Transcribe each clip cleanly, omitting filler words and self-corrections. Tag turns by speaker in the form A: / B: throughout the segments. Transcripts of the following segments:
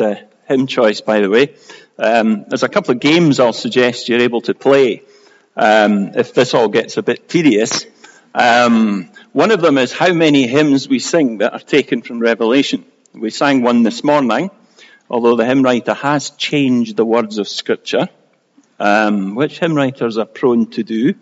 A: hymn choice, by the way. There's a couple of games I'll suggest you're able to play if this all gets a bit tedious. One of them is how many hymns we sing that are taken from Revelation. We sang one this morning, although the hymn writer has changed the words of Scripture, which hymn writers are prone to do.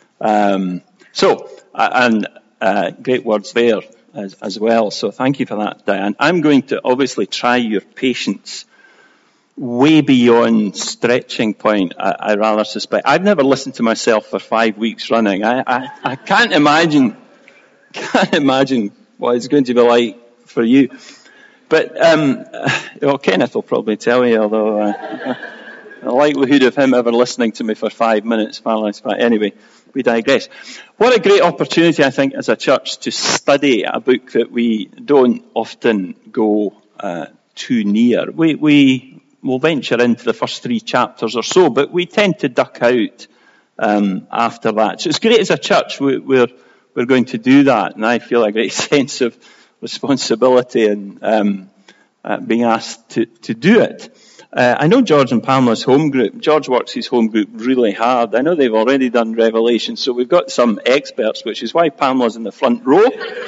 A: Great words there as well. So thank you for that, Diane. I'm going to obviously try your patience way beyond stretching point, I rather suspect. I've never listened to myself for 5 weeks running. I can't imagine what it's going to be like for you. But Kenneth will probably tell you, although the likelihood of him ever listening to me for 5 minutes, far less. Anyway, we digress. What a great opportunity, I think, as a church to study a book that we don't often go too near. We will venture into the first 3 chapters or so, but we tend to duck out after that. So it's great as a church we're going to do that, and I feel a great sense of responsibility and being asked to do it. I know George and Pamela's home group. George works his home group really hard. I know they've already done Revelation, so we've got some experts, which is why Pamela's in the front row.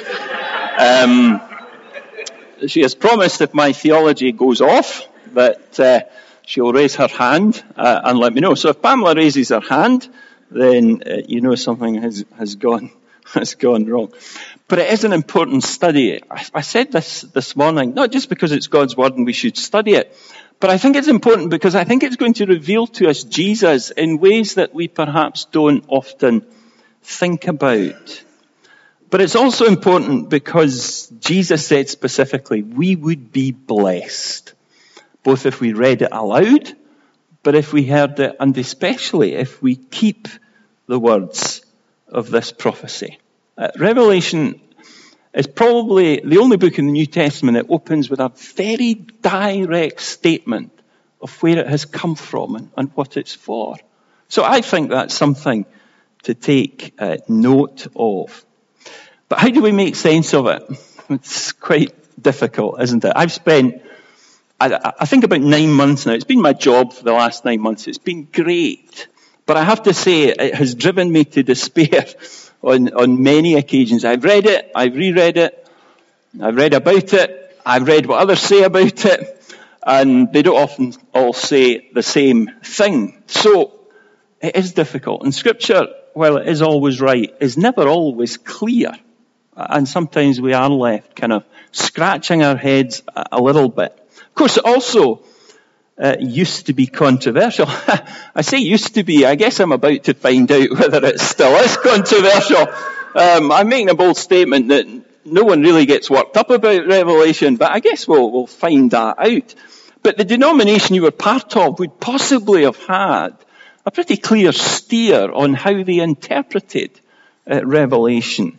A: She has promised if my theology goes off that she'll raise her hand and let me know. So if Pamela raises her hand, then you know something has gone wrong. But it is an important study. I said this morning, not just because it's God's word and we should study it, but I think it's important because I think it's going to reveal to us Jesus in ways that we perhaps don't often think about. But it's also important because Jesus said specifically, we would be blessed, both if we read it aloud, but if we heard it, and especially if we keep the words of this prophecy. Revelation is probably the only book in the New Testament that opens with a very direct statement of where it has come from and what it's for. So I think that's something to take note of. But how do we make sense of it? It's quite difficult, isn't it? I've spent, I think, about 9 months now. It's been my job for the last 9 months. It's been great. But I have to say, it has driven me to despair on many occasions. I've read it, I've reread it, I've read about it, I've read what others say about it, and they don't often all say the same thing. So it is difficult. And Scripture, while it is always right, is never always clear. And sometimes we are left kind of scratching our heads a little bit. Of course, it also used to be controversial. I say used to be. I guess I'm about to find out whether it still is controversial. I'm making a bold statement that no one really gets worked up about Revelation, but I guess we'll find that out. But the denomination you were part of would possibly have had a pretty clear steer on how they interpreted Revelation.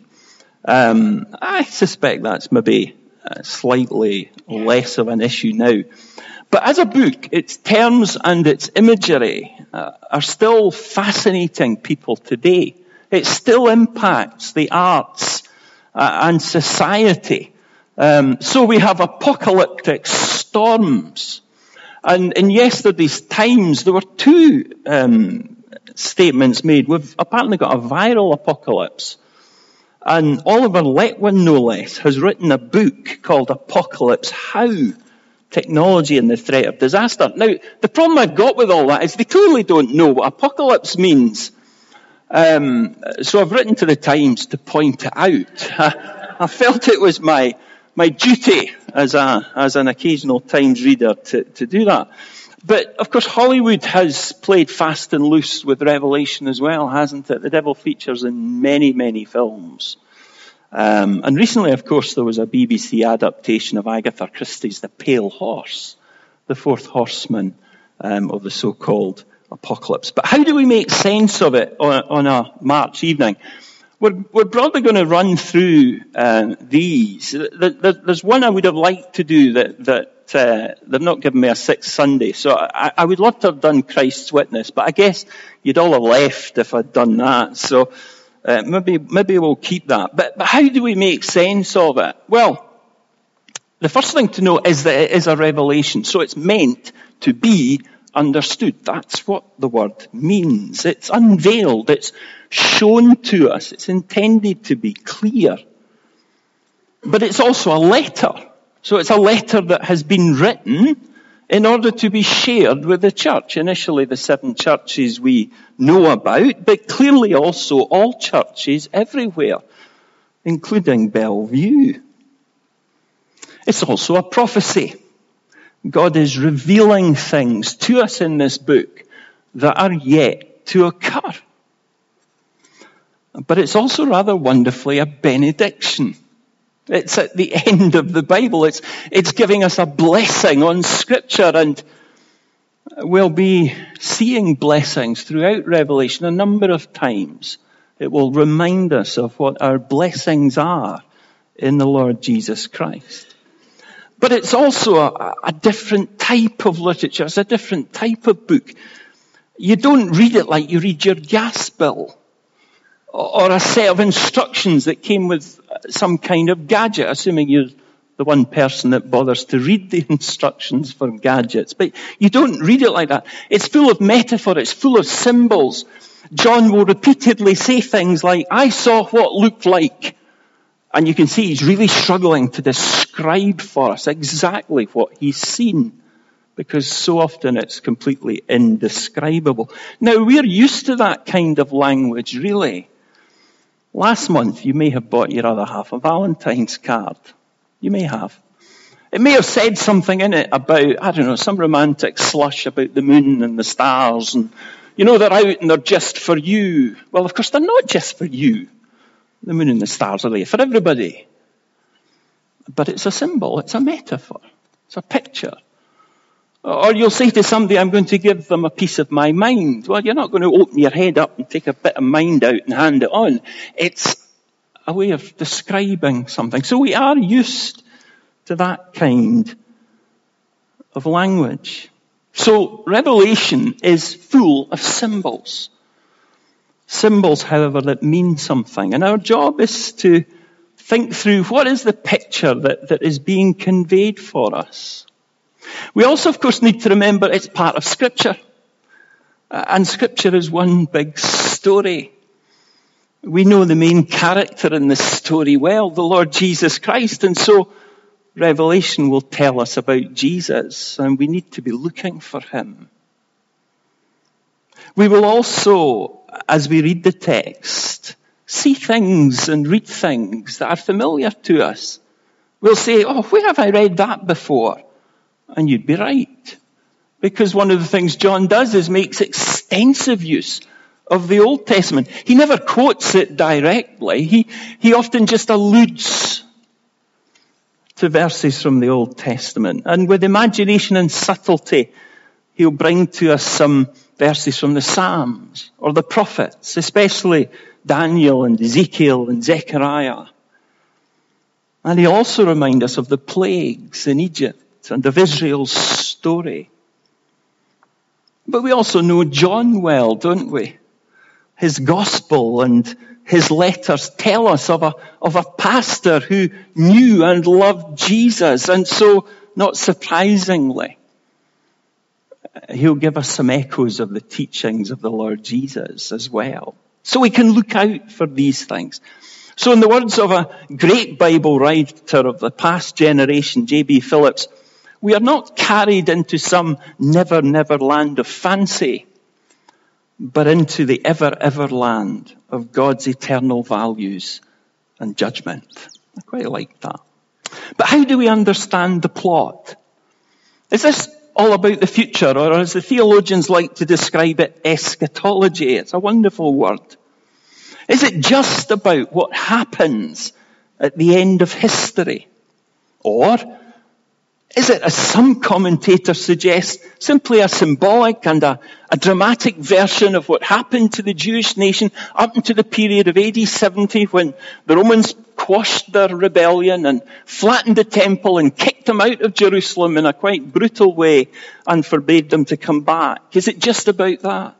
A: I suspect that's maybe slightly less of an issue now. But as a book, its terms and its imagery are still fascinating people today. It still impacts the arts and society. So we have apocalyptic storms. And in yesterday's Times, there were 2 statements made. We've apparently got a viral apocalypse. And Oliver Letwin, no less, has written a book called Apocalypse How? Technology and the Threat of Disaster. Now, the problem I've got with all that is they clearly don't know what apocalypse means. So I've written to the Times to point it out. I felt it was my duty as an occasional Times reader to do that. But, of course, Hollywood has played fast and loose with Revelation as well, hasn't it? The devil features in many, many films. And recently, of course, there was a BBC adaptation of Agatha Christie's The Pale Horse, the 4th horseman of the so-called apocalypse. But how do we make sense of it on a March evening? We're broadly going to run through these. There's one I would have liked to do that they've not given me a 6th Sunday. So I would love to have done Christ's Witness, but I guess you'd all have left if I'd done that. So maybe we'll keep that. But how do we make sense of it? Well, The first thing to know is that it is a revelation. So it's meant to be understood. That's what the word means. It's unveiled. It's shown to us. It's intended to be clear. But it's also a letter. So it's a letter that has been written in order to be shared with the church. Initially, the 7 churches we know about, but clearly also all churches everywhere, including Bellevue. It's also a prophecy. God is revealing things to us in this book that are yet to occur. But it's also rather wonderfully a benediction. It's at the end of the Bible. It's giving us a blessing on Scripture, and we'll be seeing blessings throughout Revelation a number of times. It will remind us of what our blessings are in the Lord Jesus Christ. But it's also a different type of literature. It's a different type of book. You don't read it like you read your gas bill or a set of instructions that came with some kind of gadget, assuming you're the one person that bothers to read the instructions for gadgets. But you don't read it like that. It's full of metaphor. It's full of symbols. John will repeatedly say things like, I saw what looked like. And you can see he's really struggling to describe for us exactly what he's seen, because so often it's completely indescribable. Now, we're used to that kind of language, really. Last month, you may have bought your other half a Valentine's card. You may have. It may have said something in it about, I don't know, some romantic slush about the moon and the stars, and, you know, they're out and they're just for you. Well, of course, they're not just for you. The moon and the stars are there for everybody. But it's a symbol, it's a metaphor, it's a picture. Or you'll say to somebody, I'm going to give them a piece of my mind. Well, you're not going to open your head up and take a bit of mind out and hand it on. It's a way of describing something. So we are used to that kind of language. So Revelation is full of symbols. Symbols, however, that mean something. And our job is to think through what is the picture that is being conveyed for us. We also, of course, need to remember it's part of Scripture. And Scripture is one big story. We know the main character in this story well, the Lord Jesus Christ. And so Revelation will tell us about Jesus, and we need to be looking for him. We will also, as we read the text, see things and read things that are familiar to us. We'll say, oh, where have I read that before? And you'd be right. Because one of the things John does is makes extensive use of the Old Testament. He never quotes it directly. He often just alludes to verses from the Old Testament. And with imagination and subtlety, he'll bring to us some verses from the Psalms or the prophets, especially Daniel and Ezekiel and Zechariah. And he'll also remind us of the plagues in Egypt and of Israel's story. But we also know John well, don't we? His gospel and his letters tell us of a pastor who knew and loved Jesus. And so, not surprisingly, he'll give us some echoes of the teachings of the Lord Jesus as well. So we can look out for these things. So in the words of a great Bible writer of the past generation, J.B. Phillips, we are not carried into some never, never land of fancy, but into the ever, ever land of God's eternal values and judgment. I quite like that. But how do we understand the plot? Is this all about the future, or as the theologians like to describe it, eschatology? It's a wonderful word. Is it just about what happens at the end of history? Or is it, as some commentators suggest, simply a symbolic and a dramatic version of what happened to the Jewish nation up until the period of AD 70, when the Romans quashed their rebellion and flattened the temple and kicked them out of Jerusalem in a quite brutal way and forbade them to come back? Is it just about that?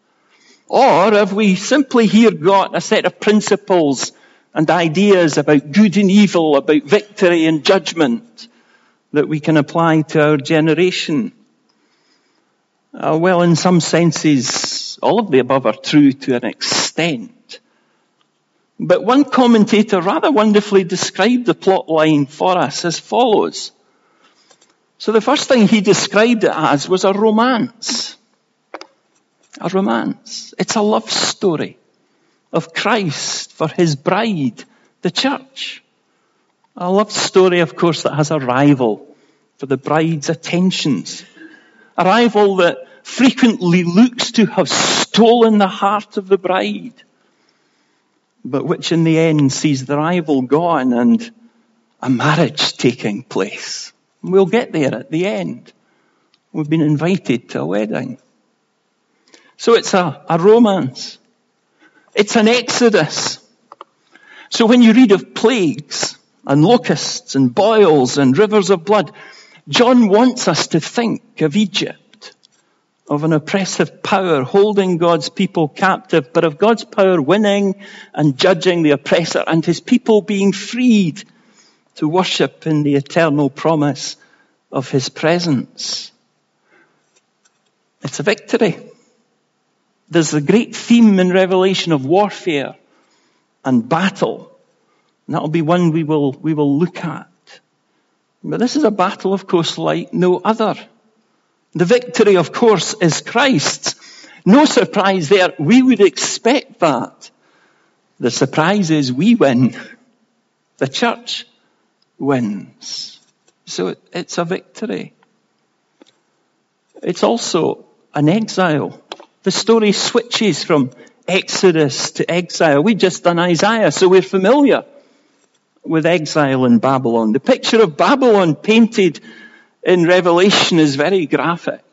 A: Or have we simply here got a set of principles and ideas about good and evil, about victory and judgment, that we can apply to our generation? Well, in some senses, all of the above are true to an extent. But one commentator rather wonderfully described the plot line for us as follows. So the first thing he described it as was a romance. A romance. It's a love story of Christ for his bride, the church. A love story, of course, that has a rival for the bride's attentions. A rival that frequently looks to have stolen the heart of the bride, but which in the end sees the rival gone and a marriage taking place. We'll get there at the end. We've been invited to a wedding. So it's a romance. It's an exodus. So when you read of plagues and locusts and boils and rivers of blood, John wants us to think of Egypt, of an oppressive power holding God's people captive, but of God's power winning and judging the oppressor and his people being freed to worship in the eternal promise of his presence. It's a victory. There's a great theme in Revelation of warfare and battle. And that'll be one we will look at. But this is a battle, of course, like no other. The victory, of course, is Christ's. No surprise there. We would expect that. The surprise is we win. The church wins. So it's a victory. It's also an exile. The story switches from Exodus to exile. We've just done Isaiah, so we're familiar with exile in Babylon. The picture of Babylon painted in Revelation is very graphic.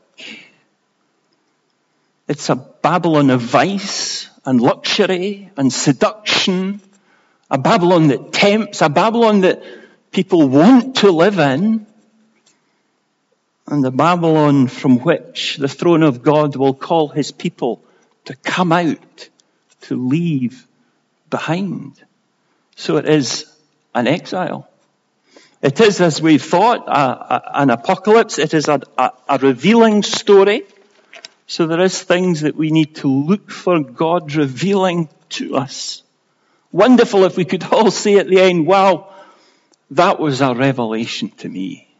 A: It's a Babylon of vice and luxury and seduction, a Babylon that tempts, a Babylon that people want to live in, and the Babylon from which the throne of God will call his people to come out, to leave behind. So it is an exile. It is, as we've thought, an apocalypse. It is a revealing story. So there is things that we need to look for God revealing to us. Wonderful if we could all say at the end, wow, that was a revelation to me.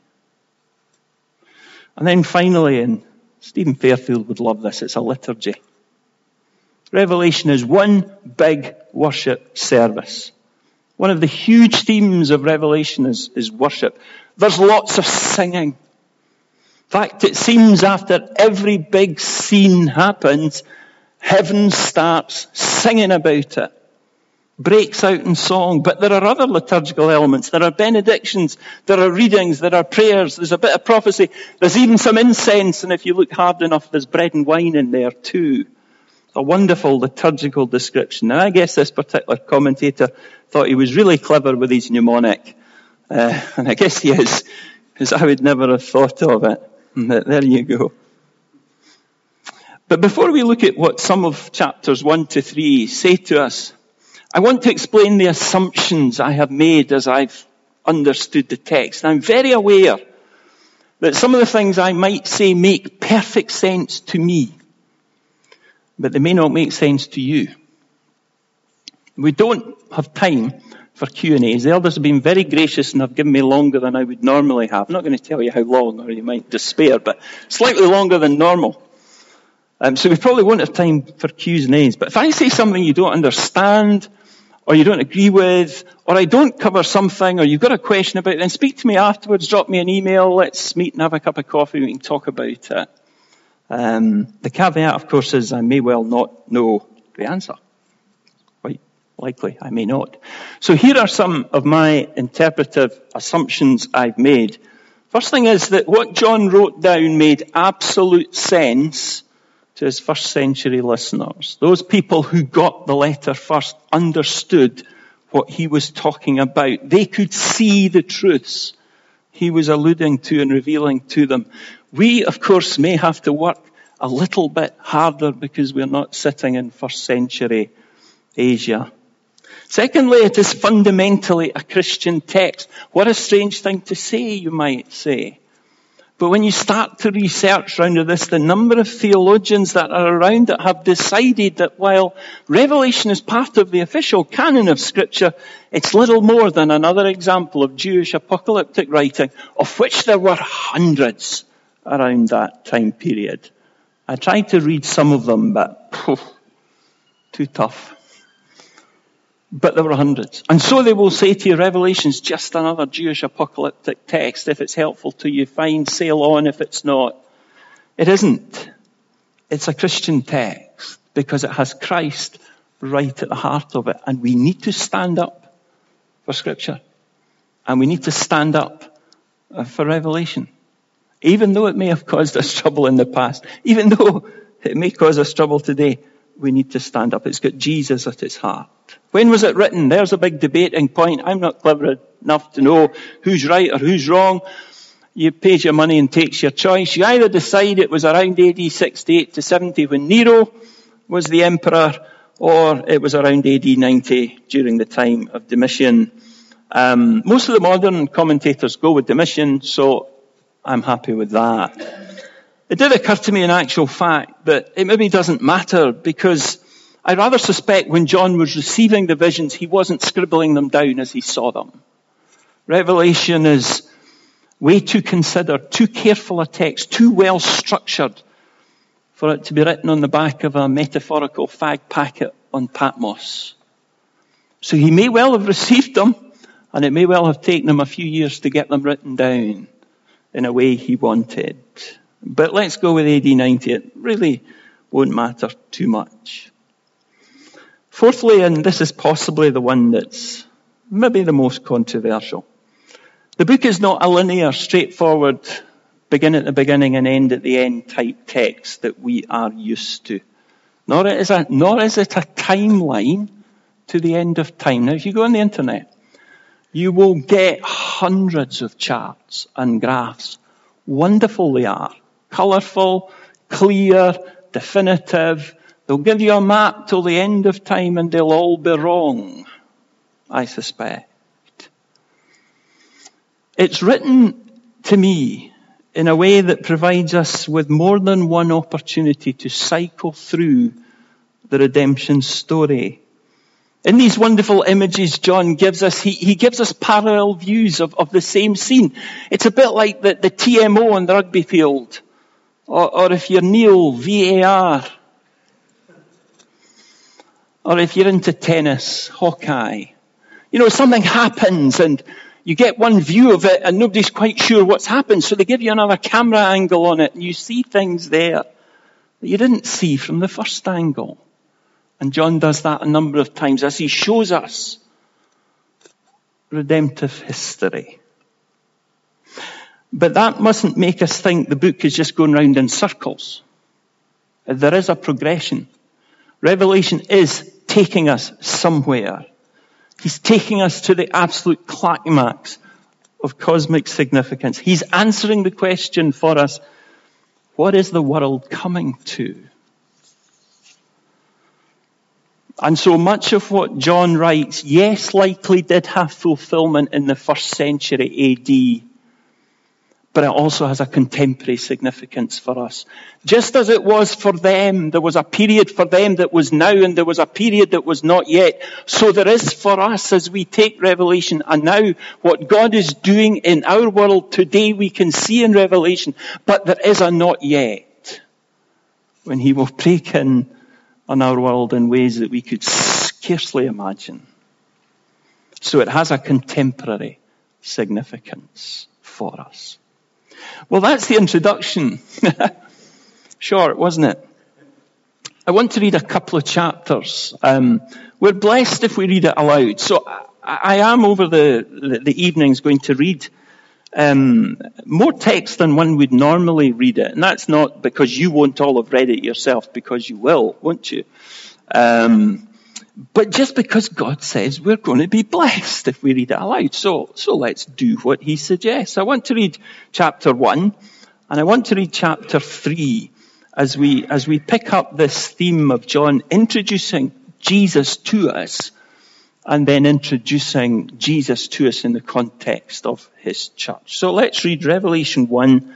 A: And then finally, and Stephen Fairfield would love this, it's a liturgy. Revelation is one big worship service. One of the huge themes of Revelation is worship. There's lots of singing. In fact, it seems after every big scene happens, heaven starts singing about it. Breaks out in song. But there are other liturgical elements. There are benedictions. There are readings. There are prayers. There's a bit of prophecy. There's even some incense. And if you look hard enough, there's bread and wine in there too. A wonderful liturgical description. And I guess this particular commentator thought he was really clever with his mnemonic. And I guess he is, because I would never have thought of it. But there you go. But before we look at what some of chapters 1 to 3 say to us, I want to explain the assumptions I have made as I've understood the text. And I'm very aware that some of the things I might say make perfect sense to me, but they may not make sense to you. We don't have time for Q&As. The elders have been very gracious and have given me longer than I would normally have. I'm not going to tell you how long, or you might despair, but slightly longer than normal. So we probably won't have time for Q's and A's. But if I say something you don't understand, or you don't agree with, or I don't cover something, or you've got a question about it, then speak to me afterwards, drop me an email, let's meet and have a cup of coffee, we can talk about it. The caveat, of course, is I may well not know the answer. Quite likely, I may not. So here are some of my interpretive assumptions I've made. First thing is that what John wrote down made absolute sense to his first century listeners. Those people who got the letter first understood what he was talking about. They could see the truths he was alluding to and revealing to them. We, of course, may have to work a little bit harder because we're not sitting in first century Asia. Secondly, it is fundamentally a Christian text. What a strange thing to say, you might say. But when you start to research around this, the number of theologians that are around that have decided that while Revelation is part of the official canon of Scripture, it's little more than another example of Jewish apocalyptic writing, of which there were hundreds around that time period. I tried to read some of them, but too tough. But there were hundreds. And so they will say to you, Revelation's just another Jewish apocalyptic text. If it's helpful to you, fine, sail on. If it's not, it isn't. It's a Christian text because it has Christ right at the heart of it. And we need to stand up for Scripture. And we need to stand up for Revelation. Even though it may have caused us trouble in the past, even though it may cause us trouble today, we need to stand up. It's got Jesus at its heart. When was it written? There's a big debating point. I'm not clever enough to know who's right or who's wrong. You pay your money and takes your choice. You either decide it was around AD 68 to 70 when Nero was the emperor, or it was around AD 90 during the time of Domitian. Most of the modern commentators go with Domitian, so I'm happy with that. It did occur to me in actual fact that it maybe doesn't matter, because I rather suspect when John was receiving the visions, he wasn't scribbling them down as he saw them. Revelation is way too considered, too careful a text, too well structured for it to be written on the back of a metaphorical fag packet on Patmos. So he may well have received them, and it may well have taken him a few years to get them written down in a way he wanted. But let's go with AD 90. It really won't matter too much. Fourthly, and this is possibly the one that's maybe the most controversial, the book is not a linear, straightforward, begin at the beginning and end at the end type text that we are used to. Nor is it a timeline to the end of time. Now, if you go on the internet, you will get hundreds of charts and graphs. Wonderful they are. Colourful, clear, definitive. They'll give you a map till the end of time and they'll all be wrong, I suspect. It's written to me in a way that provides us with more than one opportunity to cycle through the redemption story. In these wonderful images John gives us, he gives us parallel views of the same scene. It's a bit like the TMO on the rugby field. Or if you're Neil, VAR. Or if you're into tennis, Hawkeye. You know, something happens and you get one view of it and nobody's quite sure what's happened. So they give you another camera angle on it and you see things there that you didn't see from the first angle. And John does that a number of times as he shows us redemptive history. But that mustn't make us think the book is just going round in circles. There is a progression. Revelation is taking us somewhere. He's taking us to the absolute climax of cosmic significance. He's answering the question for us, what is the world coming to? And so much of what John writes, yes, likely did have fulfillment in the 1st century AD, but it also has a contemporary significance for us. Just as it was for them, there was a period for them that was now, and there was a period that was not yet. So there is for us as we take Revelation, and now what God is doing in our world today we can see in Revelation, but there is a not yet, when he will break in on our world in ways that we could scarcely imagine. So it has a contemporary significance for us. Well, that's the introduction. Short, wasn't it? I want to read a couple of chapters. We're blessed if we read it aloud. So I am over the evenings going to read more text than one would normally read it. And that's not because you won't all have read it yourself, because you will, won't you? But just because God says we're going to be blessed if we read it aloud. So let's do what he suggests. I want to read chapter 1 and I want to read chapter 3 as we pick up this theme of John introducing Jesus to us and then introducing Jesus to us in the context of his church. So let's read Revelation 1,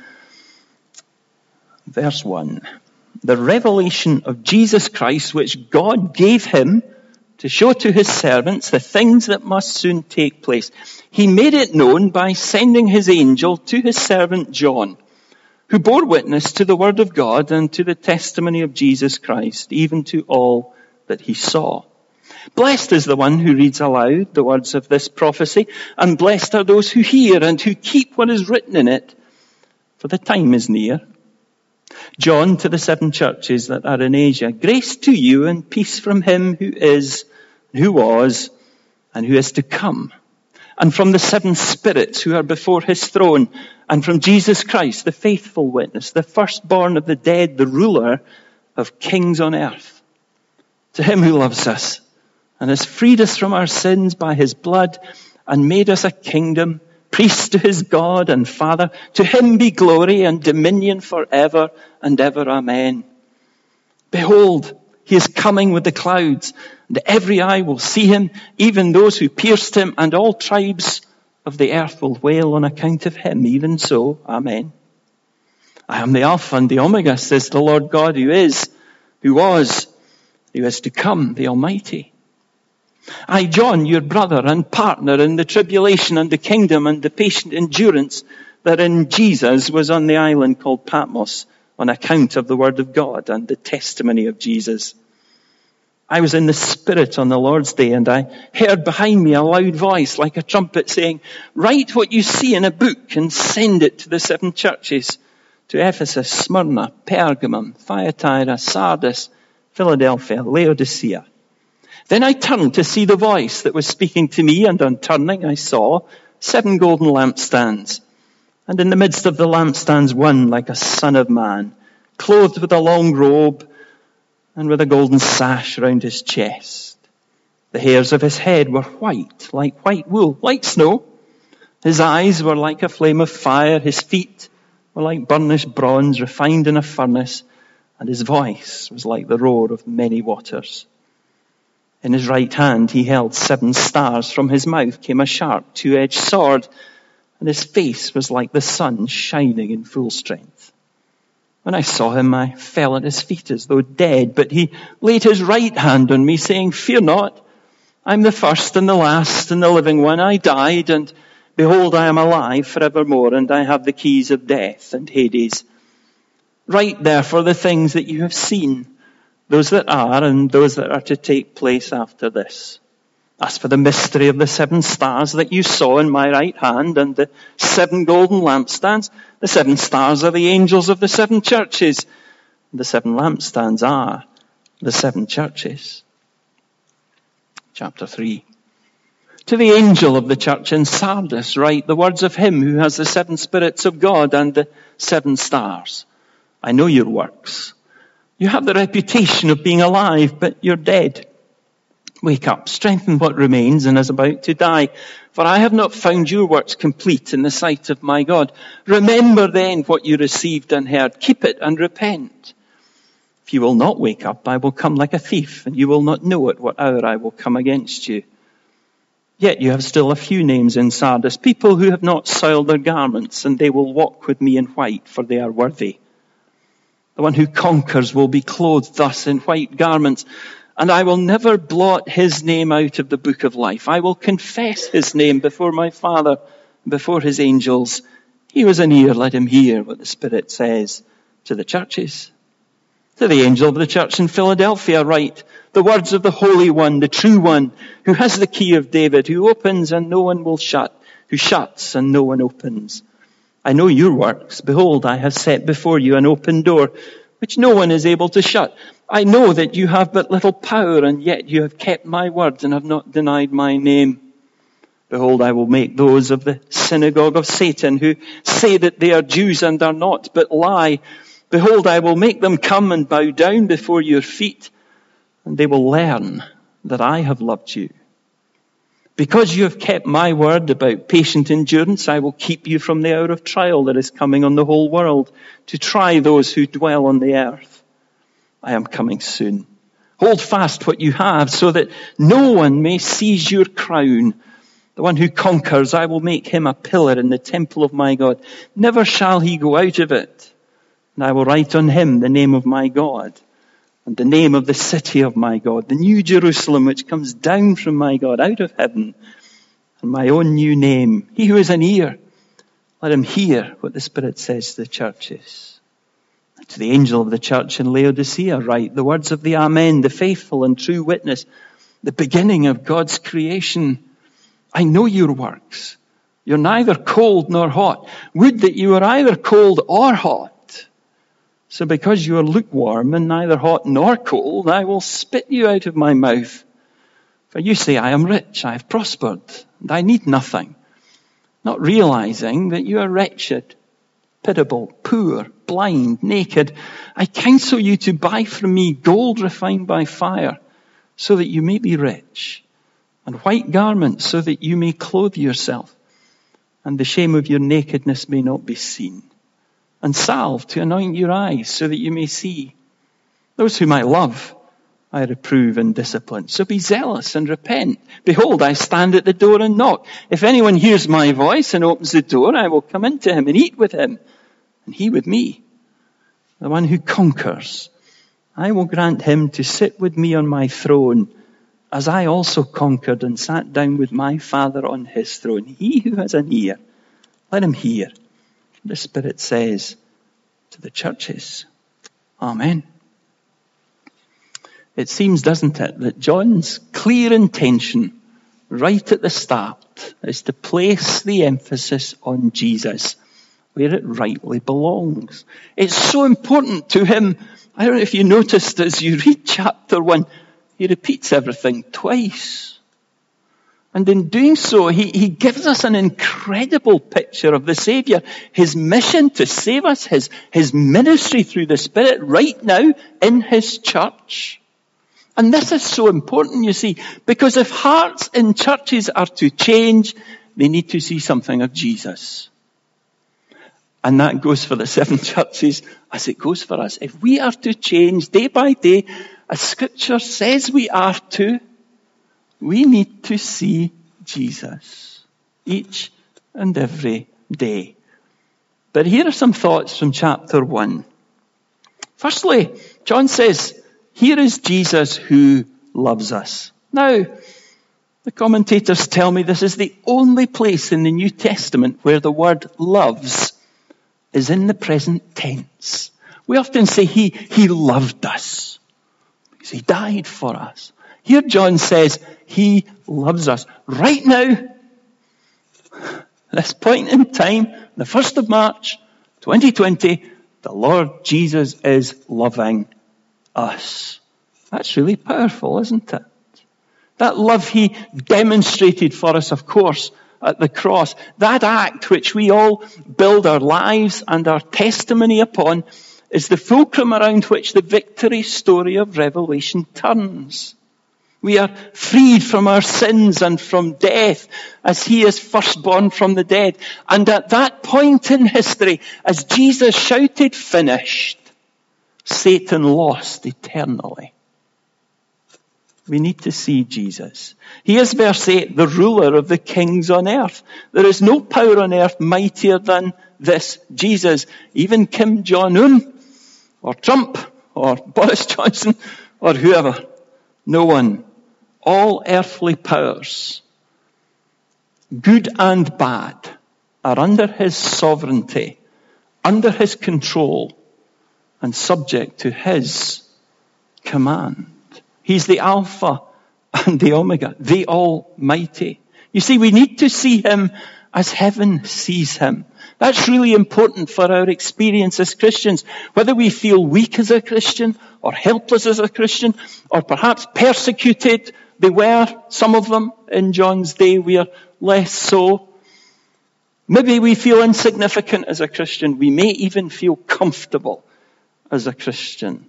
A: verse 1. The revelation of Jesus Christ, which God gave him to show to his servants the things that must soon take place. He made it known by sending his angel to his servant John, who bore witness to the word of God and to the testimony of Jesus Christ, even to all that he saw. Blessed is the one who reads aloud the words of this prophecy, and blessed are those who hear and who keep what is written in it, for the time is near. John, to the 7 churches that are in Asia, grace to you and peace from him who is, who was, and who is to come, and from the 7 spirits who are before his throne, and from Jesus Christ, the faithful witness, the firstborn of the dead, the ruler of kings on earth. To him who loves us and has freed us from our sins by his blood and made us a kingdom, priests to his God and Father, to him be glory and dominion forever and ever. Amen. Behold, he is coming with the clouds, and every eye will see him, even those who pierced him, and all tribes of the earth will wail on account of him. Even so, amen. I am the Alpha and the Omega, says the Lord God, who is, who was, who is to come, the Almighty. I, John, your brother and partner in the tribulation and the kingdom and the patient endurance that in Jesus was on the island called Patmos on account of the word of God and the testimony of Jesus. I was in the Spirit on the Lord's day, and I heard behind me a loud voice like a trumpet saying, write what you see in a book and send it to the 7 churches, to Ephesus, Smyrna, Pergamum, Thyatira, Sardis, Philadelphia, Laodicea. Then I turned to see the voice that was speaking to me, and on turning I saw 7 golden lampstands. And in the midst of the lampstands one like a son of man, clothed with a long robe and with a golden sash round his chest. The hairs of his head were white, like white wool, like snow. His eyes were like a flame of fire. His feet were like burnished bronze refined in a furnace. And his voice was like the roar of many waters. In his right hand he held 7 stars. From his mouth came a sharp 2-edged sword. And his face was like the sun shining in full strength. When I saw him, I fell at his feet as though dead. But he laid his right hand on me, saying, fear not. I'm the first and the last and the living one. I died, and behold, I am alive forevermore, and I have the keys of death and Hades. Write therefore the things that you have seen, those that are and those that are to take place after this. As for the mystery of the 7 stars that you saw in my right hand and the 7 golden lampstands, the 7 stars are the angels of the 7 churches. The 7 lampstands are the 7 churches. Chapter 3. To the angel of the church in Sardis write the words of him who has the 7 spirits of God and the 7 stars. I know your works. You have the reputation of being alive, but you're dead. Wake up, strengthen what remains and is about to die. For I have not found your works complete in the sight of my God. Remember then what you received and heard. Keep it and repent. If you will not wake up, I will come like a thief, and you will not know at what hour I will come against you. Yet you have still a few names in Sardis, people who have not soiled their garments, and they will walk with me in white, for they are worthy. The one who conquers will be clothed thus in white garments, and I will never blot his name out of the book of life. I will confess his name before my Father, before his angels. He who has an ear, let him hear what the Spirit says to the churches. To the angel of the church in Philadelphia write the words of the Holy One, the true one, who has the key of David, who opens and no one will shut, who shuts and no one opens. I know your works. Behold, I have set before you an open door, which no one is able to shut. I know that you have but little power, and yet you have kept my word and have not denied my name. Behold, I will make those of the synagogue of Satan who say that they are Jews and are not, but lie. Behold, I will make them come and bow down before your feet, and they will learn that I have loved you. Because you have kept my word about patient endurance, I will keep you from the hour of trial that is coming on the whole world to try those who dwell on the earth. I am coming soon. Hold fast what you have so that no one may seize your crown. The one who conquers, I will make him a pillar in the temple of my God. Never shall he go out of it. And I will write on him the name of my God and the name of the city of my God, the new Jerusalem which comes down from my God out of heaven, and my own new name. He who has an ear, let him hear what the Spirit says to the churches. And to the angel of the church in Laodicea write the words of the Amen, the faithful and true witness, the beginning of God's creation. I know your works. You're neither cold nor hot. Would that you were either cold or hot. So because you are lukewarm and neither hot nor cold, I will spit you out of my mouth. For you say, I am rich, I have prospered, and I need nothing, not realizing that you are wretched, pitiable, poor, blind, naked. I counsel you to buy from me gold refined by fire, so that you may be rich, and white garments, so that you may clothe yourself, and the shame of your nakedness may not be seen, and salve to anoint your eyes, so that you may see. Those whom I love, I reprove and discipline. So be zealous and repent. Behold, I stand at the door and knock. If anyone hears my voice and opens the door, I will come into him and eat with him, and he with me. The one who conquers, I will grant him to sit with me on my throne, as I also conquered and sat down with my Father on his throne. He who has an ear, let him hear. The Spirit says to the churches. Amen. It seems, doesn't it, that John's clear intention right at the start is to place the emphasis on Jesus where it rightly belongs. It's so important to him. I don't know if you noticed as you read chapter 1, he repeats everything twice. And in doing so, he gives us an incredible picture of the Savior, his mission to save us, his ministry through the Spirit right now in his church. And this is so important, you see, because if hearts in churches are to change, they need to see something of Jesus. And that goes for the 7 churches as it goes for us. If we are to change day by day, as Scripture says we are to, we need to see Jesus each and every day. But here are some thoughts from chapter 1. Firstly, John says, here is Jesus who loves us. Now, the commentators tell me this is the only place in the New Testament where the word loves is in the present tense. We often say he loved us because he died for us. Here John says he loves us. Right now, this point in time, the 1st of March, 2020, the Lord Jesus is loving us. That's really powerful, isn't it? That love he demonstrated for us, of course, at the cross. That act which we all build our lives and our testimony upon is the fulcrum around which the victory story of Revelation turns. We are freed from our sins and from death as he is firstborn from the dead. And at that point in history, as Jesus shouted, finished, Satan lost eternally. We need to see Jesus. He is, verse 8, the ruler of the kings on earth. There is no power on earth mightier than this Jesus. Even Kim Jong-un, or Trump, or Boris Johnson, or whoever. No one. All earthly powers, good and bad, are under his sovereignty, under his control, and subject to his command. He's the Alpha and the Omega, the Almighty. You see, we need to see him as heaven sees him. That's really important for our experience as Christians. Whether we feel weak as a Christian, or helpless as a Christian, or perhaps persecuted, they were, some of them, in John's day. We are less so. Maybe we feel insignificant as a Christian. We may even feel comfortable as a Christian.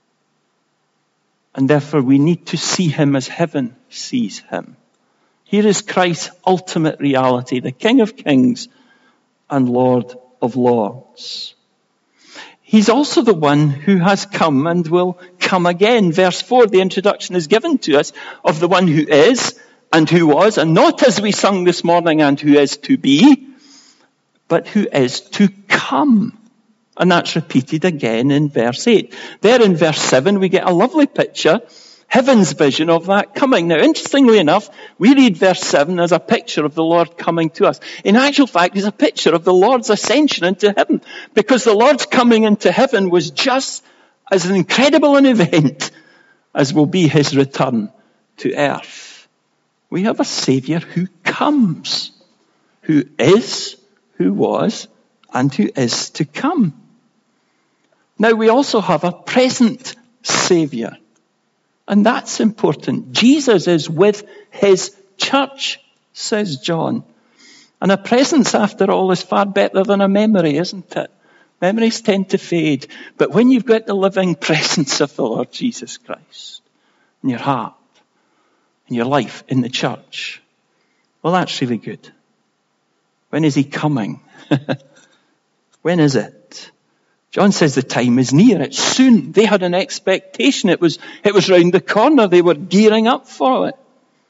A: And therefore we need to see him as heaven sees him. Here is Christ's ultimate reality, the King of Kings and Lord of Lords. He's also the one who has come and will come again. Verse 4, the introduction is given to us of the one who is and who was, and not as we sung this morning, and who is to be, but who is to come. And that's repeated again in verse 8. There in verse 7, we get a lovely picture, heaven's vision of that coming. Now, interestingly enough, we read verse 7 as a picture of the Lord coming to us. In actual fact, it's a picture of the Lord's ascension into heaven, because the Lord's coming into heaven was just as incredible an event as will be his return to earth. We have a Saviour who comes, who is, who was, and who is to come. Now, we also have a present Saviour. And that's important. Jesus is with his church, says John. And a presence, after all, is far better than a memory, isn't it? Memories tend to fade. But when you've got the living presence of the Lord Jesus Christ in your heart, in your life, in the church, well, that's really good. When is he coming? When is it? John says the time is near. It's soon. They had an expectation. It was round the corner. They were gearing up for it.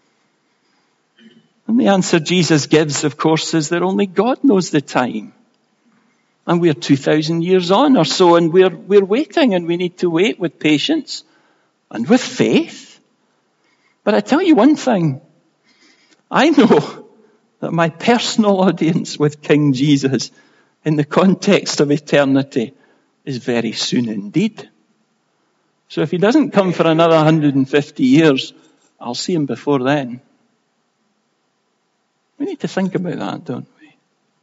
A: And the answer Jesus gives, of course, is that only God knows the time. And we're 2,000 years on or so, and we're waiting, and we need to wait with patience and with faith. But I tell you one thing. I know that my personal audience with King Jesus in the context of eternity is very soon indeed. So if he doesn't come for another 150 years, I'll see him before then. We need to think about that, don't we?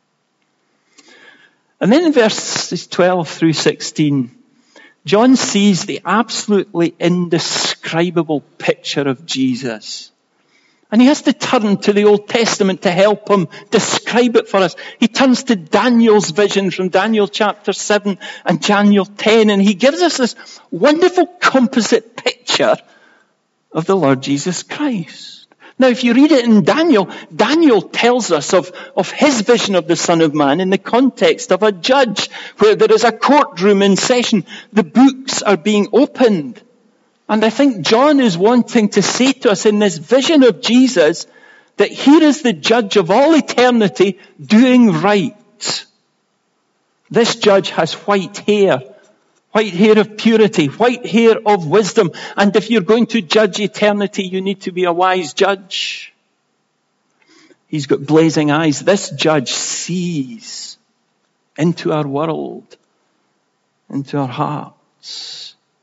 A: And then in verses 12 through 16, John sees the absolutely indescribable picture of Jesus. And he has to turn to the Old Testament to help him describe it for us. He turns to Daniel's vision from Daniel chapter 7 and Daniel 10, and he gives us this wonderful composite picture of the Lord Jesus Christ. Now, if you read it in Daniel, Daniel tells us of his vision of the Son of Man in the context of a judge, where there is a courtroom in session. The books are being opened. And I think John is wanting to say to us in this vision of Jesus that here is the judge of all eternity doing right. This judge has white hair of purity, white hair of wisdom. And if you're going to judge eternity, you need to be a wise judge. He's got blazing eyes. This judge sees into our world, into our hearts.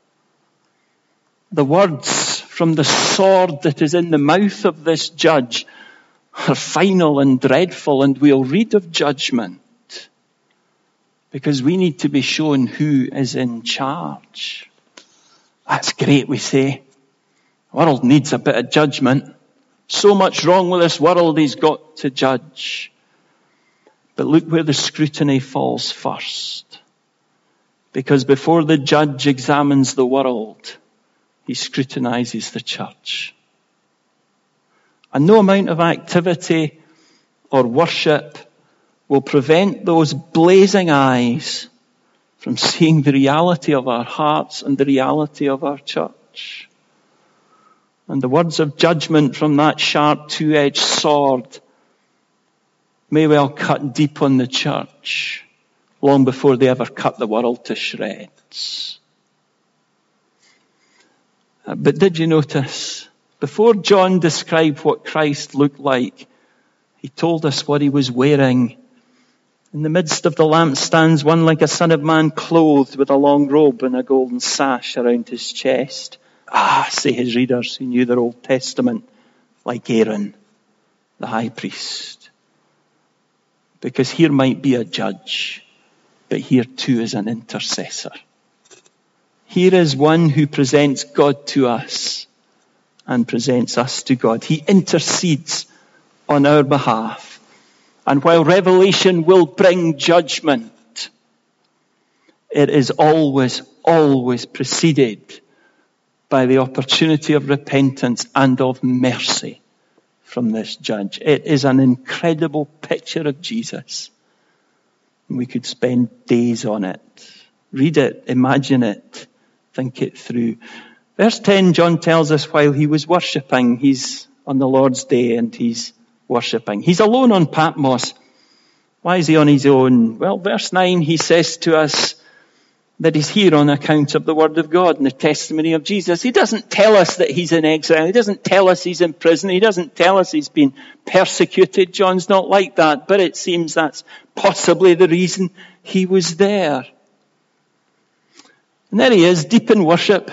A: The words from the sword that is in the mouth of this judge are final and dreadful, and we'll read of judgment because we need to be shown who is in charge. That's great, we say. The world needs a bit of judgment. So much wrong with this world, he's got to judge. But look where the scrutiny falls first. Because before the judge examines the world, he scrutinizes the church. And no amount of activity or worship will prevent those blazing eyes from seeing the reality of our hearts and the reality of our church. And the words of judgment from that sharp two-edged sword may well cut deep on the church long before they ever cut the world to shreds. But did you notice, before John described what Christ looked like, he told us what he was wearing. In the midst of the lampstands, one like a son of man clothed with a long robe and a golden sash around his chest. Say his readers who knew their Old Testament, like Aaron, the high priest. Because here might be a judge, but here too is an intercessor. Here is one who presents God to us and presents us to God. He intercedes on our behalf. And while revelation will bring judgment, it is always, always preceded by the opportunity of repentance and of mercy from this judge. It is an incredible picture of Jesus. And we could spend days on it. Read it, imagine it, think it through. Verse 10, John tells us while he was worshipping, he's on the Lord's day and he's worshipping. He's alone on Patmos. Why is he on his own? Well, verse 9, he says to us that he's here on account of the word of God and the testimony of Jesus. He doesn't tell us that he's in exile. He doesn't tell us he's in prison. He doesn't tell us he's been persecuted. John's not like that, but it seems that's possibly the reason he was there. And there he is, deep in worship.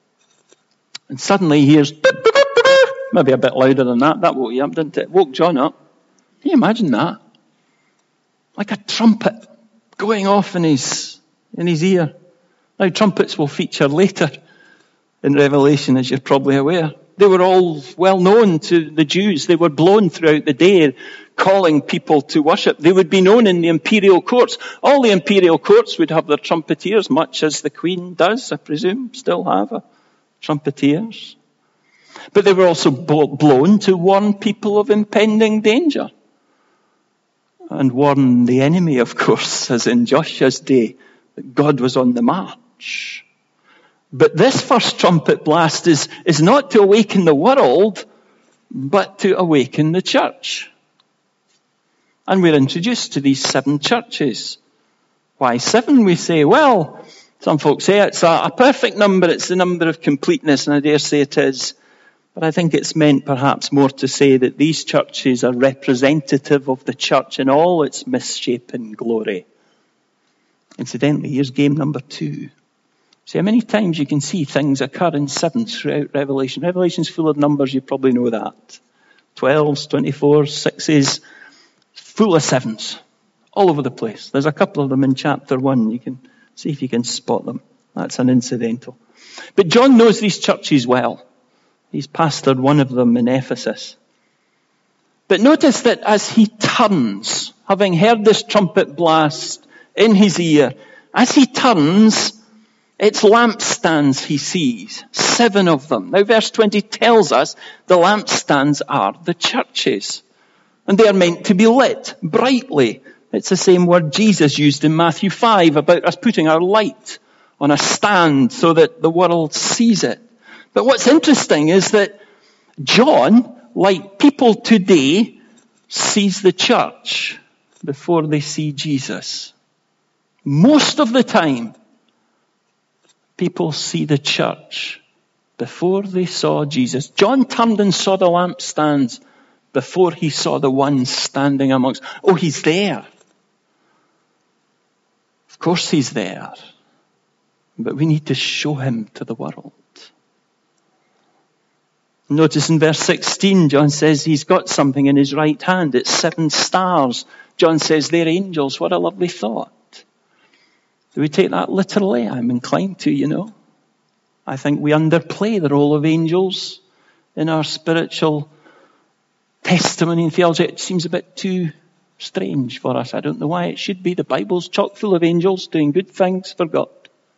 A: And suddenly he hears, maybe a bit louder than that. That woke you up, didn't it? Woke John up. Can you imagine that? Like a trumpet going off in his ear. Now, trumpets will feature later in Revelation, as you're probably aware. They were all well known to the Jews. They were blown throughout the day, calling people to worship. They would be known in the imperial courts. All the imperial courts would have their trumpeters, much as the Queen does, I presume, still have trumpeters. But they were also blown to warn people of impending danger. And warn the enemy, of course, as in Joshua's day, that God was on the march. But this first trumpet blast is not to awaken the world, but to awaken the church. And we're introduced to these 7 churches. Why 7? We say, well, some folks say it's a perfect number, it's the number of completeness, and I dare say it is. But I think it's meant perhaps more to say that these churches are representative of the church in all its misshapen glory. Incidentally, here's game number 2. See how many times you can see things occur in 7 throughout Revelation. Revelation's full of numbers, you probably know that. 12s, 24s, 6s, full of 7s. All over the place. There's a couple of them in chapter 1. You can see if you can spot them. That's an incidental. But John knows these churches well. He's pastored one of them in Ephesus. But notice that as he turns, having heard this trumpet blast in his ear, as he turns, it's lampstands he sees. 7 of them. Now verse 20 tells us the lampstands are the churches. And they are meant to be lit brightly. It's the same word Jesus used in Matthew 5 about us putting our light on a stand so that the world sees it. But what's interesting is that John, like people today, sees the church before they see Jesus. Most of the time, people see the church before they saw Jesus. John turned and saw the lampstands before he saw the one standing amongst. Oh, he's there. Of course he's there. But we need to show him to the world. Notice in verse 16, John says he's got something in his right hand. It's 7 stars. John says they're angels. What a lovely thought. Do we take that literally? I'm inclined to, I think we underplay the role of angels in our spiritual testimony and theology. It seems a bit too strange for us. I don't know why it should be. The Bible's chock full of angels doing good things for God.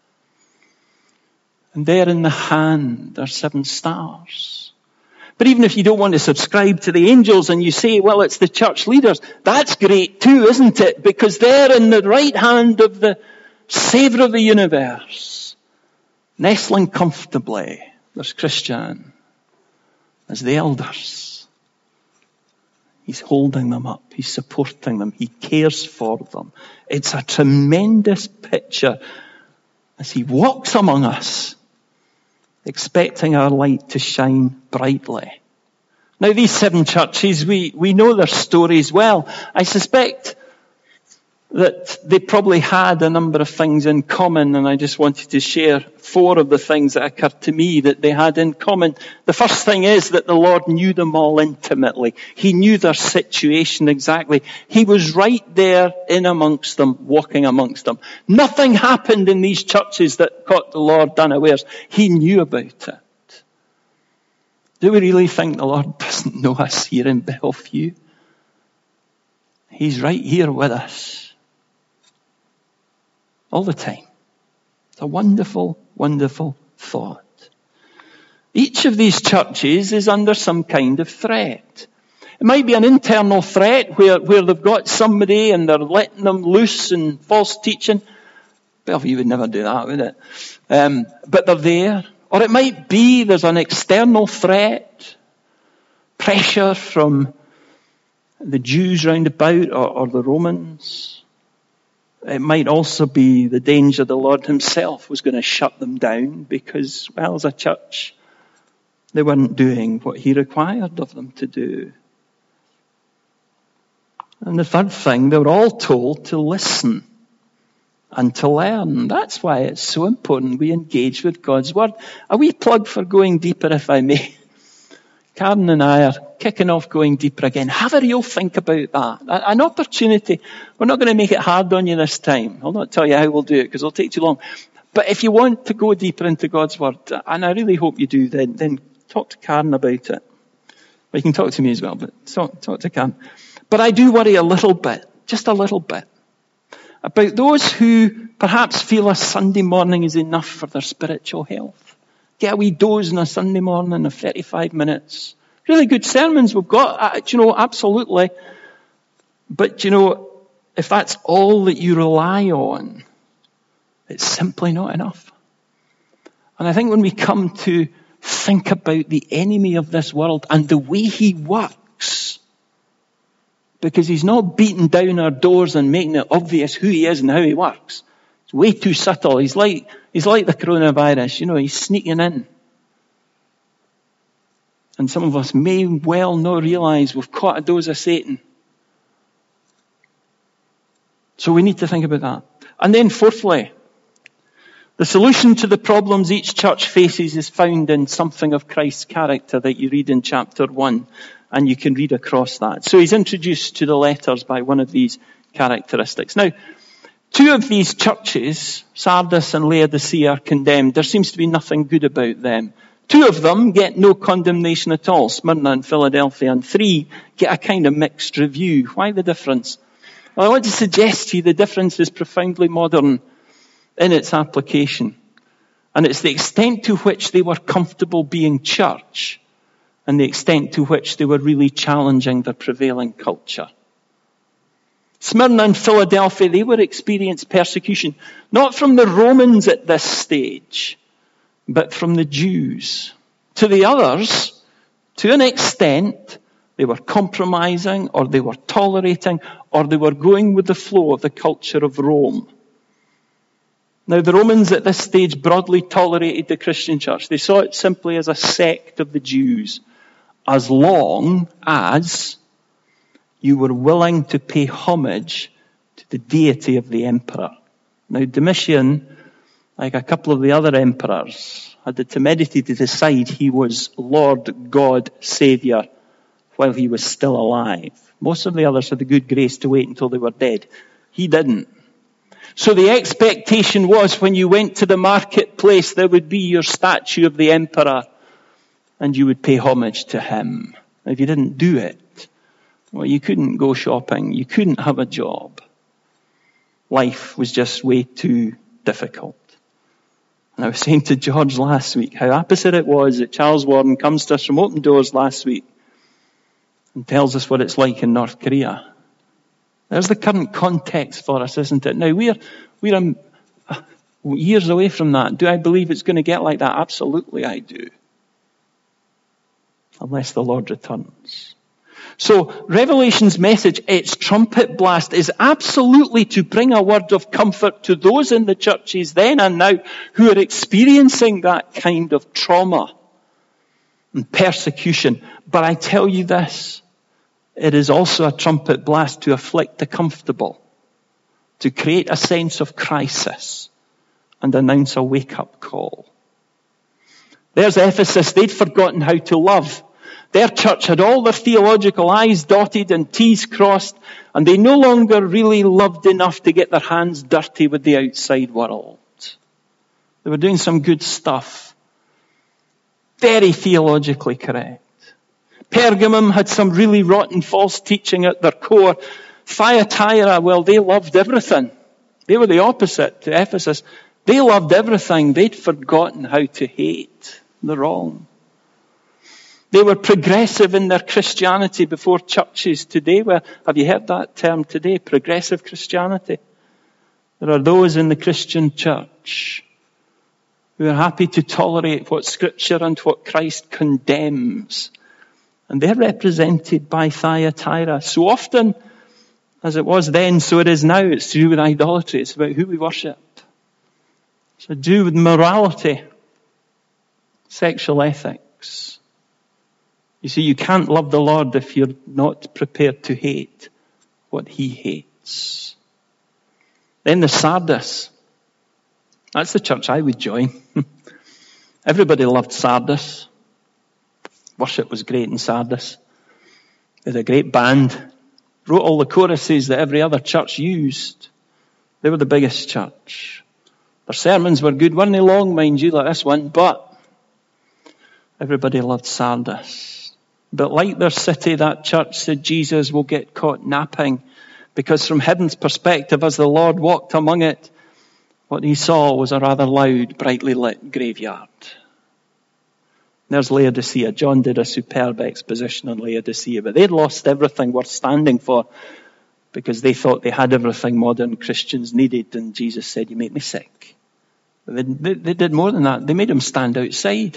A: And there in the hand are 7 stars. But even if you don't want to subscribe to the angels and you say, well, it's the church leaders, that's great too, isn't it? Because they're in the right hand of the Saviour of the universe, nestling comfortably. There's Christian as the elders. He's holding them up. He's supporting them. He cares for them. It's a tremendous picture as he walks among us, expecting our light to shine brightly. Now, these 7 churches, we know their stories well. I suspect that they probably had a number of things in common, and I just wanted to share 4 of the things that occurred to me that they had in common. The first thing is that the Lord knew them all intimately. He knew their situation exactly. He was right there in amongst them, walking amongst them. Nothing happened in these churches that caught the Lord unawares. He knew about it. Do we really think the Lord doesn't know us here in Bellevue? He's right here with us. All the time. It's a wonderful, wonderful thought. Each of these churches is under some kind of threat. It might be an internal threat where they've got somebody and they're letting them loose in false teaching. Well, you would never do that, would it? But they're there. Or it might be there's an external threat, pressure from the Jews round about or the Romans. It might also be the danger the Lord himself was going to shut them down because, well, as a church, they weren't doing what he required of them to do. And the third thing, they were all told to listen and to learn. That's why it's so important we engage with God's word. A wee plug for Going Deeper, if I may. Karen and I are kicking off Going Deeper again. Have a real think about that. An opportunity. We're not going to make it hard on you this time. I'll not tell you how we'll do it because it'll take too long. But if you want to go deeper into God's word, and I really hope you do, then talk to Karen about it. Well, you can talk to me as well, but talk to Karen. But I do worry a little bit, just a little bit, about those who perhaps feel a Sunday morning is enough for their spiritual health. Get a wee doze on a Sunday morning of 35 minutes. Really good sermons we've got, absolutely. But, if that's all that you rely on, it's simply not enough. And I think when we come to think about the enemy of this world and the way he works, because he's not beating down our doors and making it obvious who he is and how he works. It's way too subtle. He's like the coronavirus, he's sneaking in. And some of us may well not realize we've caught a dose of Satan. So we need to think about that. And then fourthly, the solution to the problems each church faces is found in something of Christ's character that you read in chapter 1. And you can read across that. So he's introduced to the letters by one of these characteristics. Now, two of these churches, Sardis and Laodicea, are condemned. There seems to be nothing good about them. Two of them get no condemnation at all, Smyrna and Philadelphia. And three get a kind of mixed review. Why the difference? Well, I want to suggest to you the difference is profoundly modern in its application. And it's the extent to which they were comfortable being church and the extent to which they were really challenging the prevailing culture. Smyrna and Philadelphia, they were experiencing persecution, not from the Romans at this stage, but from the Jews. To the others, to an extent, they were compromising, or they were tolerating, or they were going with the flow of the culture of Rome. Now, the Romans at this stage broadly tolerated the Christian church. They saw it simply as a sect of the Jews, as long as you were willing to pay homage to the deity of the emperor. Now, Domitian, like a couple of the other emperors, had the timidity to decide he was Lord, God, Saviour, while he was still alive. Most of the others had the good grace to wait until they were dead. He didn't. So the expectation was when you went to the marketplace, there would be your statue of the emperor, and you would pay homage to him. If you didn't do it, well, you couldn't go shopping. You couldn't have a job. Life was just way too difficult. And I was saying to George last week how opposite it was that Charles Warren comes to us from Open Doors last week and tells us what it's like in North Korea. There's the current context for us, isn't it? Now, we're years away from that. Do I believe it's going to get like that? Absolutely, I do. Unless the Lord returns. So, Revelation's message, its trumpet blast, is absolutely to bring a word of comfort to those in the churches then and now who are experiencing that kind of trauma and persecution. But I tell you this, it is also a trumpet blast to afflict the comfortable, to create a sense of crisis and announce a wake-up call. There's Ephesus. They'd forgotten how to love. Their church had all their theological I's dotted and T's crossed, and they no longer really loved enough to get their hands dirty with the outside world. They were doing some good stuff. Very theologically correct. Pergamum had some really rotten false teaching at their core. Thyatira, well, they loved everything. They were the opposite to Ephesus. They loved everything. They'd forgotten how to hate the wrong. They were progressive in their Christianity before churches today. Well, have you heard that term today? Progressive Christianity. There are those in the Christian church who are happy to tolerate what Scripture and what Christ condemns. And they're represented by Thyatira. So often, as it was then, so it is now, it's to do with idolatry. It's about who we worship. It's to do with morality, sexual ethics. You see, you can't love the Lord if you're not prepared to hate what he hates. Then the Sardis. That's the church I would join. Everybody loved Sardis. Worship was great in Sardis. They had a great band. Wrote all the choruses that every other church used. They were the biggest church. Their sermons were good. Weren't they long, mind you, like this one, but everybody loved Sardis. But like their city, that church said Jesus will get caught napping, because from heaven's perspective, as the Lord walked among it, what he saw was a rather loud, brightly lit graveyard. There's Laodicea. John did a superb exposition on Laodicea, but they'd lost everything worth standing for because they thought they had everything modern Christians needed, and Jesus said, you make me sick. But they did more than that. They made him stand outside.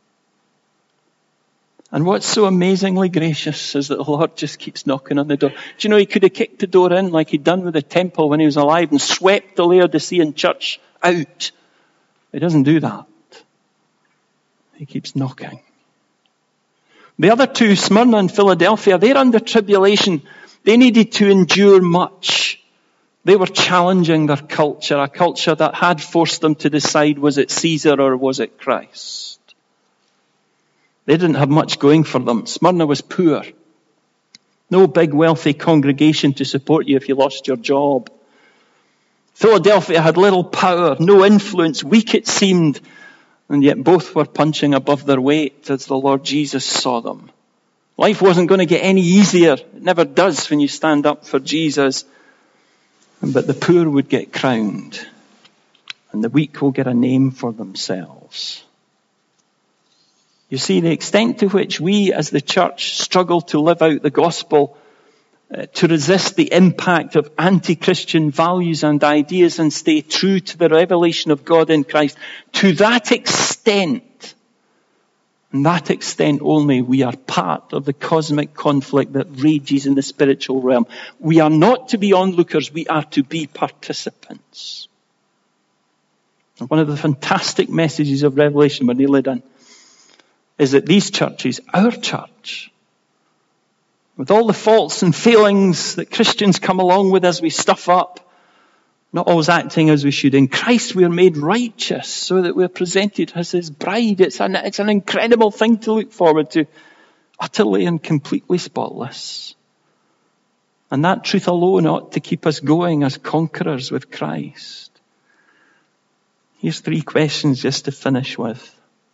A: And what's so amazingly gracious is that the Lord just keeps knocking on the door. Do you know, he could have kicked the door in like he'd done with the temple when he was alive and swept the Laodicean church out. He doesn't do that. He keeps knocking. The other two, Smyrna and Philadelphia, they're under tribulation. They needed to endure much. They were challenging their culture, a culture that had forced them to decide, was it Caesar or was it Christ? They didn't have much going for them. Smyrna was poor. No big wealthy congregation to support you if you lost your job. Philadelphia had little power, no influence, weak it seemed. And yet both were punching above their weight as the Lord Jesus saw them. Life wasn't going to get any easier. It never does when you stand up for Jesus. But the poor would get crowned. And the weak will get a name for themselves. You see, the extent to which we as the church struggle to live out the gospel, to resist the impact of anti-Christian values and ideas and stay true to the revelation of God in Christ, to that extent, and that extent only, we are part of the cosmic conflict that rages in the spiritual realm. We are not to be onlookers, we are to be participants. And one of the fantastic messages of Revelation, we're nearly done, is that these churches, our church, with all the faults and failings that Christians come along with as we stuff up, not always acting as we should, in Christ we're made righteous so that we're presented as his bride. It's an incredible thing to look forward to, utterly and completely spotless. And that truth alone ought to keep us going as conquerors with Christ. Here's 3 questions just to finish with.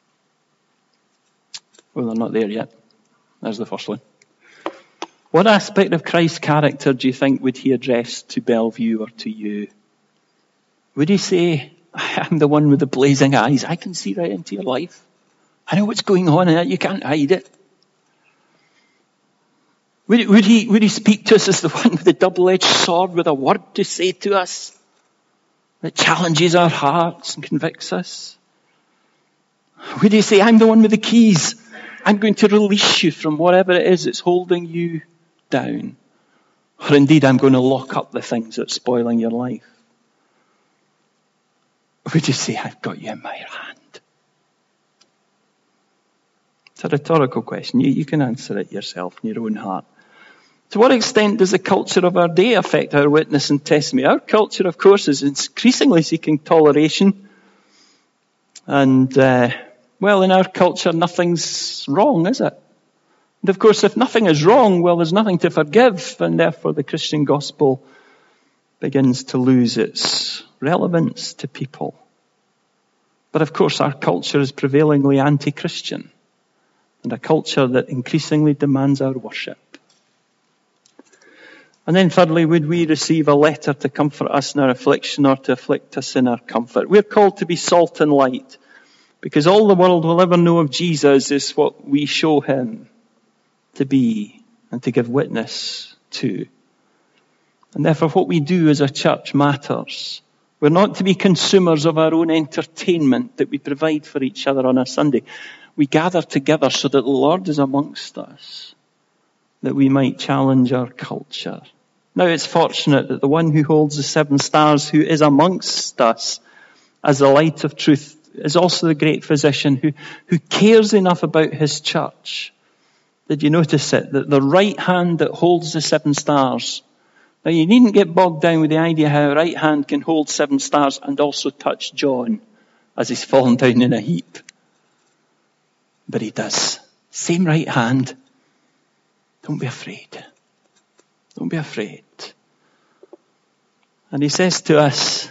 A: Well, they're not there yet. There's the first one. What aspect of Christ's character do you think would he address to Bellevue or to you? Would he say, I'm the one with the blazing eyes. I can see right into your life. I know what's going on in it. You can't hide it. Would he speak to us as the one with the double-edged sword with a word to say to us that challenges our hearts and convicts us? Would he say, I'm the one with the keys. I'm going to release you from whatever it is that's holding you down. Or indeed, I'm going to lock up the things that's spoiling your life. Would you say, I've got you in my hand? It's a rhetorical question. You can answer it yourself in your own heart. To what extent does the culture of our day affect our witness and testimony? Our culture, of course, is increasingly seeking toleration. And, in our culture, nothing's wrong, is it? And of course, if nothing is wrong, well, there's nothing to forgive, and therefore the Christian gospel begins to lose its relevance to people. But of course, our culture is prevailingly anti-Christian, and a culture that increasingly demands our worship. And then thirdly, would we receive a letter to comfort us in our affliction or to afflict us in our comfort? We're called to be salt and light, because all the world will ever know of Jesus is what we show him to be and to give witness to. And therefore what we do as a church matters. We're not to be consumers of our own entertainment that we provide for each other on a Sunday. We gather together so that the Lord is amongst us, that we might challenge our culture. Now it's fortunate that the one who holds the 7 stars, who is amongst us as the light of truth, is also the great physician who cares enough about his church. Did you notice it? That the right hand that holds the 7 stars. Now you needn't get bogged down with the idea how a right hand can hold 7 stars and also touch John as he's fallen down in a heap. But he does. Same right hand. Don't be afraid. Don't be afraid. And he says to us,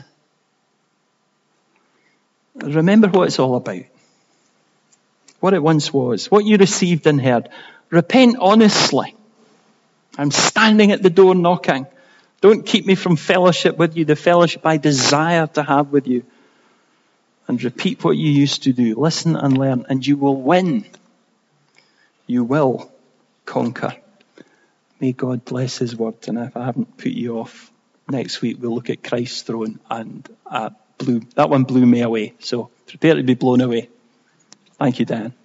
A: remember what it's all about. What it once was. What you received and heard. Repent honestly. I'm standing at the door knocking. Don't keep me from fellowship with you, the fellowship I desire to have with you. And repeat what you used to do. Listen and learn, and you will win. You will conquer. May God bless his word. And if I haven't put you off, next week we'll look at Christ's throne, and that one blew me away. So prepare to be blown away. Thank you, Dan.